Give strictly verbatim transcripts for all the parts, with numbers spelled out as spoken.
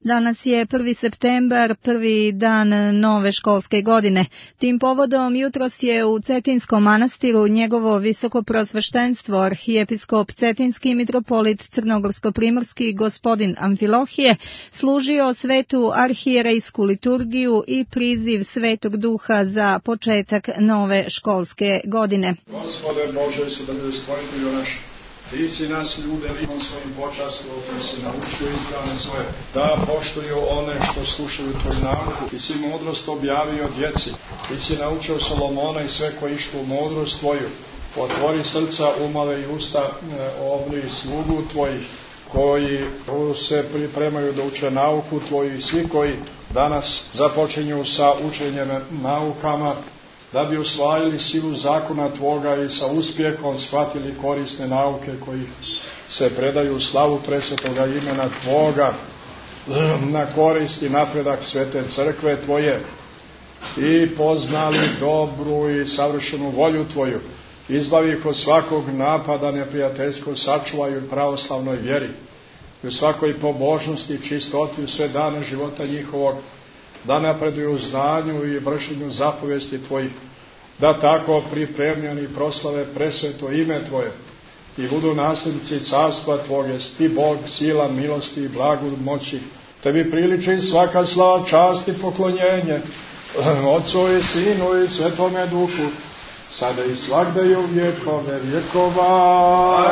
Danas je prvi septembar, prvi dan nove školske godine. Tim povodom jutros je u Cetinskom manastiru njegovo visokoprosveštenstvo arhijepiskop Cetinski mitropolit Crnogorsko-primorski gospodin Amfilohije služio svetu arhijerejsku liturgiju i priziv Svetog Duha za početak nove školske godine. Gospode Bože, sudrve stvoritelju naš, Ti si nas ljude likom svojim počastvom, Ti si naučio izbrane svoje, da poštuju one što slušaju Tvoju nauku. Ti si mudrost objavio djeci, Ti si naučio Solomona i sve koji ištu mudrost Tvoju. Otvori srca, umove i usta obli slugu Tvojih, koji se pripremaju da uče nauku Tvoju i svi koji danas započinju sa učenjem naukama, da bi usvajali silu zakona Tvoga i sa uspjehom shvatili korisne nauke koji se predaju u slavu presvetoga imena Tvoga, na korist i napredak svete crkve Tvoje, i poznali dobru i savršenu volju Tvoju. Izbavi ih od svakog napada neprijateljskog, sačuvaju u pravoslavnoj vjeri i u svakoj pobožnosti i čistoti u sve dane života njihovog, da napreduju u znanju i vršenju zapovesti Tvojih, da tako pripremljeni proslave presveto ime Tvoje i budu nasljednici carstva Tvoga, Ti Bog, sila, milosti i blagu moći. Tebi priliči svaka slava, čast i poklonjenje, Otcu i Sinu i Svetome Duhu, sada i svagda i u vjekove vjekova.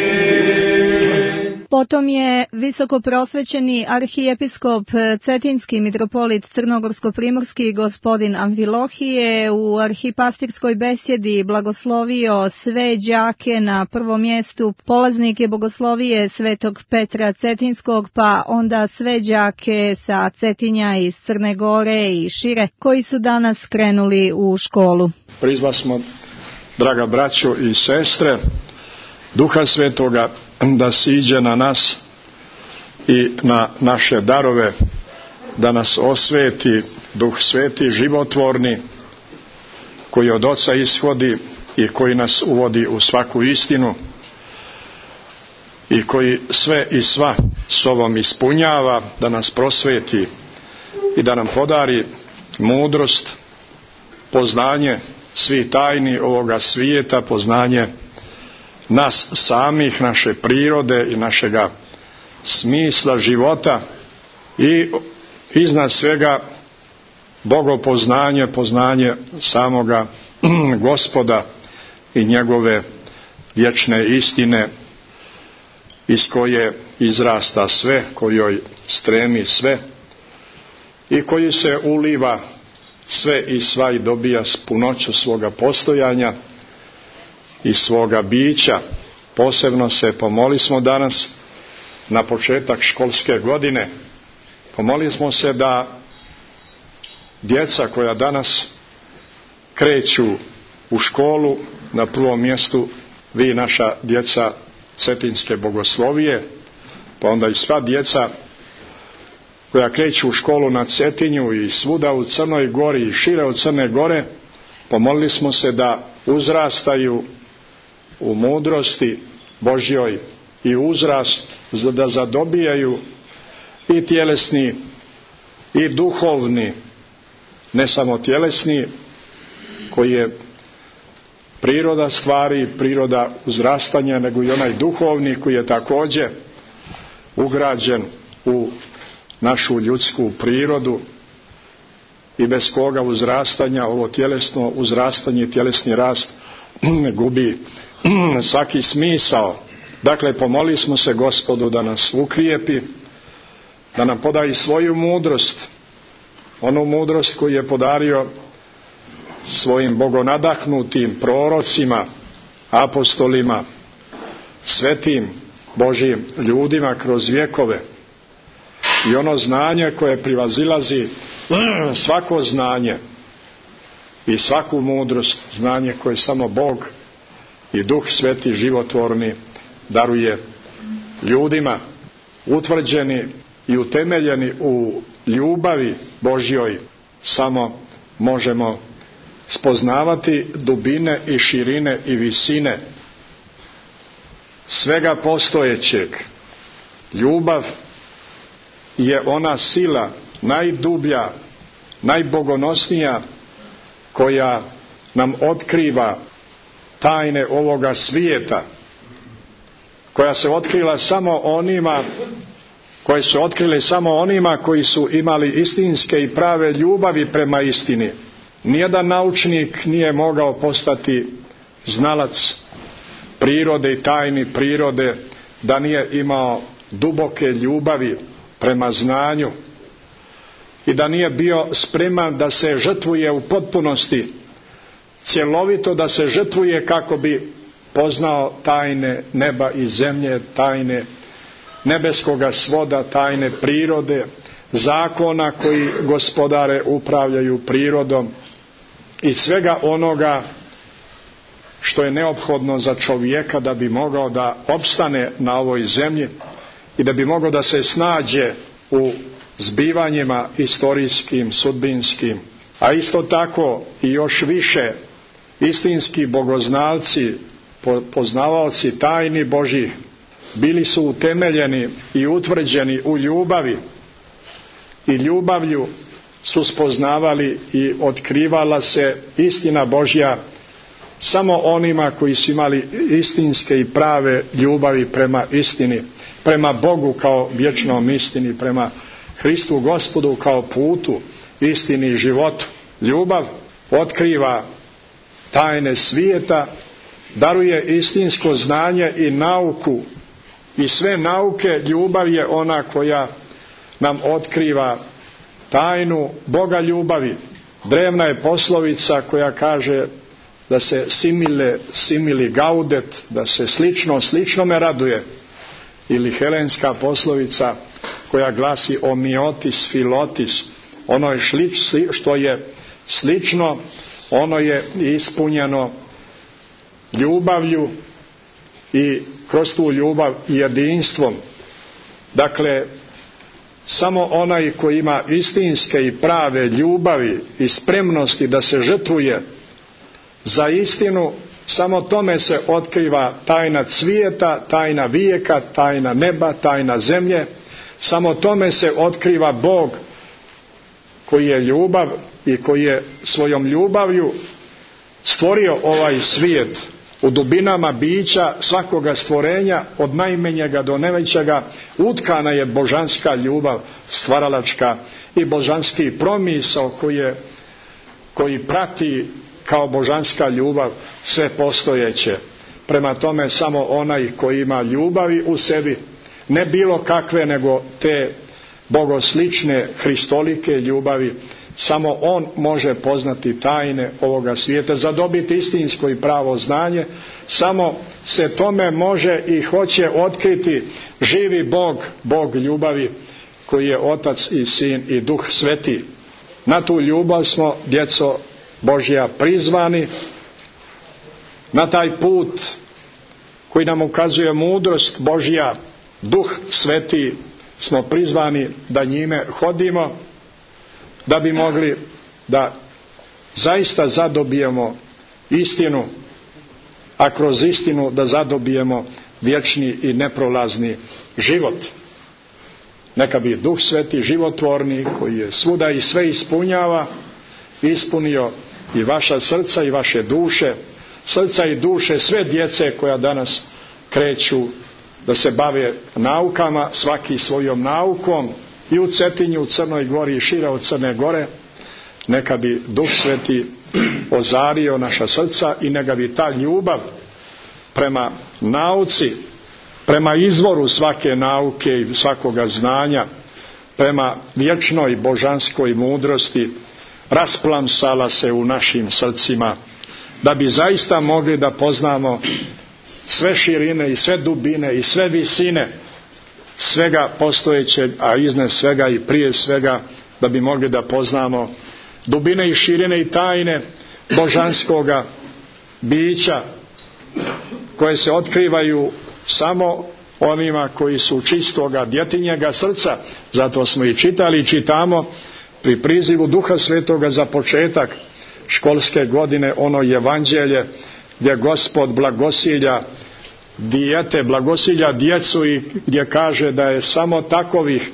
Amin. Potom je visokoprosvećeni arhijepiskop Cetinski mitropolit Crnogorsko-primorski gospodin Amfilohije u arhipastirskoj besjedi blagoslovio sve đake, na prvom mjestu polaznike bogoslovije Svetog Petra Cetinskog, pa onda sve đake sa Cetinja iz Crne Gore i šire, koji su danas krenuli u školu. Prizva smo, draga braćo i sestre, Duha Svetoga da siđe na nas i na naše darove, da nas osveti Duh Sveti životvorni, koji od Oca ishodi i koji nas uvodi u svaku istinu i koji sve i sva sobom ispunjava, da nas prosveti i da nam podari mudrost, poznanje svih tajni ovoga svijeta, poznanje nas samih, naše prirode i našega smisla života i iznad svega bogopoznanje, poznanje samoga Gospoda i njegove vječne istine, iz koje izrasta sve, kojoj stremi sve i koji se uliva sve i sva i dobija s punoću svoga postojanja i svoga bića. Posebno se pomoli smo danas na početak školske godine. Pomoli smo se da djeca koja danas kreću u školu, na prvom mjestu vi, naša djeca Cetinske bogoslovije, pa onda i sva djeca koja kreću u školu na Cetinju i svuda u Crnoj Gori i šire od Crne Gore, pomolili smo se da uzrastaju u mudrosti Božjoj i uzrast da zadobijaju i tjelesni i duhovni, ne samo tjelesni, koji je priroda stvari, priroda uzrastanja, nego i onaj duhovni koji je također ugrađen u našu ljudsku prirodu i bez koga uzrastanja, ovo tjelesno uzrastanje, tjelesni rast gubi svaki smisao. Dakle, pomolili smo se Gospodu da nas ukrijepi, da nam podaje svoju mudrost, onu mudrost koju je podario svojim bogonadahnutim prorocima, apostolima, svetim Božjim ljudima kroz vjekove, i ono znanje koje privazilazi svako znanje i svaku mudrost, znanje koje samo Bog i Duh Sveti životvorni daruje ljudima, utvrđeni i utemeljeni u ljubavi Božjoj. Samo možemo spoznavati dubine i širine i visine svega postojećeg. Ljubav je ona sila najdublja, najbogonosnija, koja nam otkriva tajne ovoga svijeta, koja se otkrila samo onima, koje su otkrile samo onima koji su imali istinske i prave ljubavi prema istini. Nijedan naučnik nije mogao postati znalac prirode i tajni prirode da nije imao duboke ljubavi prema znanju i da nije bio spreman da se žrtvuje u potpunosti, cjelovito da se žrtvuje kako bi poznao tajne neba i zemlje, tajne nebeskoga svoda, tajne prirode, zakona koji gospodare upravljaju prirodom i svega onoga što je neophodno za čovjeka da bi mogao da opstane na ovoj zemlji i da bi mogao da se snađe u zbivanjima istorijskim, sudbinskim. A isto tako i još više istinski bogoznalci, poznavaoci tajni Božjih, bili su utemeljeni i utvrđeni u ljubavi i ljubavlju su spoznavali i otkrivala se istina Božja samo onima koji su imali istinske i prave ljubavi prema istini, prema Bogu kao vječnom istini, prema Hristu Gospodu kao putu, istini i životu. Ljubav otkriva tajne svijeta, daruje istinsko znanje i nauku, i sve nauke. Ljubav je ona koja nam otkriva tajnu Boga ljubavi. Drevna je poslovica koja kaže da se simile simili gaudet, da se slično sličnome raduje, ili helenska poslovica koja glasi omiotis filotis, ono je šlič, što je slično, ono je ispunjeno ljubavlju i kroz tu ljubav i jedinstvom. Dakle, samo onaj koji ima istinske i prave ljubavi i spremnosti da se žrtvuje za istinu, samo tome se otkriva tajna cvijeta, tajna vijeka, tajna neba, tajna zemlje. Samo tome se otkriva Bog koji je ljubav i koji je svojom ljubavlju stvorio ovaj svijet. U dubinama bića svakoga stvorenja, od najmenjega do najvećega, utkana je božanska ljubav, stvaralačka, i božanski promisao koji, je, koji prati kao božanska ljubav sve postojeće. Prema tome, samo onaj koji ima ljubavi u sebi, ne bilo kakve, nego te bogoslične hristolike ljubavi, samo on može poznati tajne ovoga svijeta, zadobiti istinsko i pravo znanje. Samo se tome može i hoće otkriti živi Bog, Bog ljubavi, koji je Otac i Sin i Duh Sveti. Na tu ljubav smo, djeco Božja, prizvani. Na taj put koji nam ukazuje mudrost Božja, Duh Sveti, smo prizvani da njime hodimo, da bi mogli da zaista zadobijemo istinu, a kroz istinu da zadobijemo vječni i neprolazni život. Neka bi Duh Sveti životvorni, koji je svuda i sve ispunjava, ispunio i vaša srca i vaše duše, srca i duše sve djece koja danas kreću da se bave naukama, svaki svojom naukom, i u Cetinju, u Crnoj Gori i šire od Crne Gore. Neka bi Duh Sveti ozario naša srca i neka bi ta ljubav prema nauci, prema izvoru svake nauke i svakoga znanja, prema vječnoj božanskoj mudrosti rasplamsala se u našim srcima, da bi zaista mogli da poznamo sve širine i sve dubine i sve visine svega postojećeg, a iznad svega i prije svega da bi mogli da poznamo dubine i širine i tajne božanskoga bića, koje se otkrivaju samo onima koji su čistoga djetinjega srca. Zato smo i čitali i čitamo pri prizivu Duha Svetoga za početak školske godine ono evanđelje gdje Gospod blagosilja dijete, blagosilja djecu, i gdje kaže da je samo takovih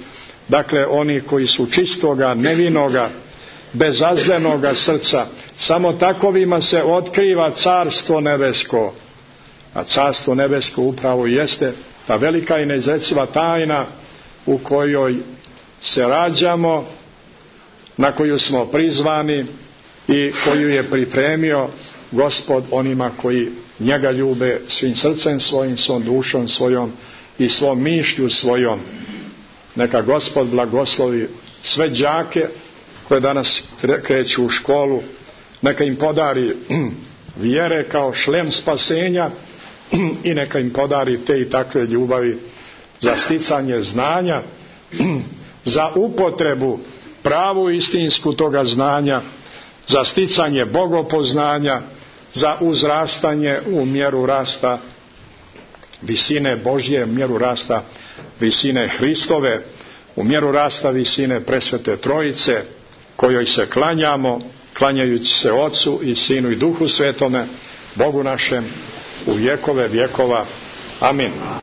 dakle oni koji su čistoga, nevinoga, bezazdenoga srca, samo takovima se otkriva carstvo nebesko. A carstvo nebesko upravo jeste ta velika i neizreciva tajna u kojoj se rađamo, na koju smo prizvani i koju je pripremio Gospod onima koji njega ljube svim srcem svojim, svom dušom svojom i svom mišlju svojom. Neka Gospod blagoslovi sve đake koje danas kreću u školu, neka im podari vjere kao šlem spasenja i neka im podari te i takve ljubavi za sticanje znanja, za upotrebu pravu istinsku toga znanja, za sticanje bogopoznanja, za uzrastanje u mjeru rasta visine Božje, mjeru rasta visine Hristove, u mjeru rasta visine presvete Trojice, kojoj se klanjamo, klanjajući se Otcu i Sinu i Duhu Svetome, Bogu našem, u vjekove vjekova. Amin.